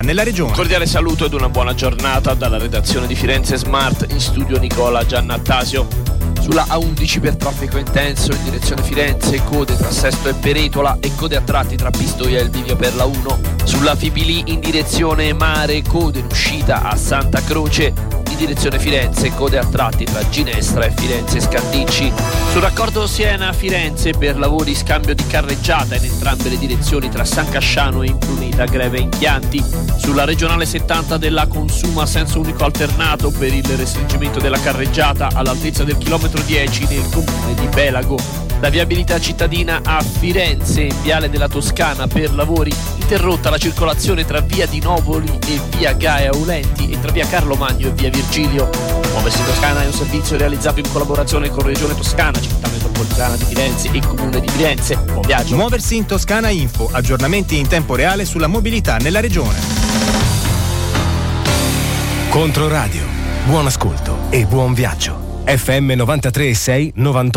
nella regione. Cordiale saluto ed una buona giornata dalla redazione di Firenze Smart, in studio Nicola Giannattasio. Sulla A11 per traffico intenso in direzione Firenze, code tra Sesto e Peretola e code a tratti tra Pistoia e il bivio per la 1. Sulla Fibilì in direzione mare, code in uscita a Santa Croce. In direzione Firenze, code a tratti tra Ginestra e Firenze Scandicci. Sul raccordo Siena-Firenze per lavori scambio di carreggiata in entrambe le direzioni tra San Casciano e Impruneta, Greve e Chianti. Sulla regionale 70 della Consuma, senso unico alternato per il restringimento della carreggiata all'altezza del chilometro 10 nel comune di Pelago. La viabilità cittadina a Firenze, in Viale della Toscana per lavori, interrotta la circolazione tra via di Novoli e via Gaia Aulenti e tra via Carlo Magno e via Virgilio. Muoversi in Toscana è un servizio realizzato in collaborazione con Regione Toscana, Città Metropolitana di Firenze e Comune di Firenze. Buon viaggio. Muoversi in Toscana Info, aggiornamenti in tempo reale sulla mobilità nella regione. Controradio, buon ascolto e buon viaggio. FM 93.6 98.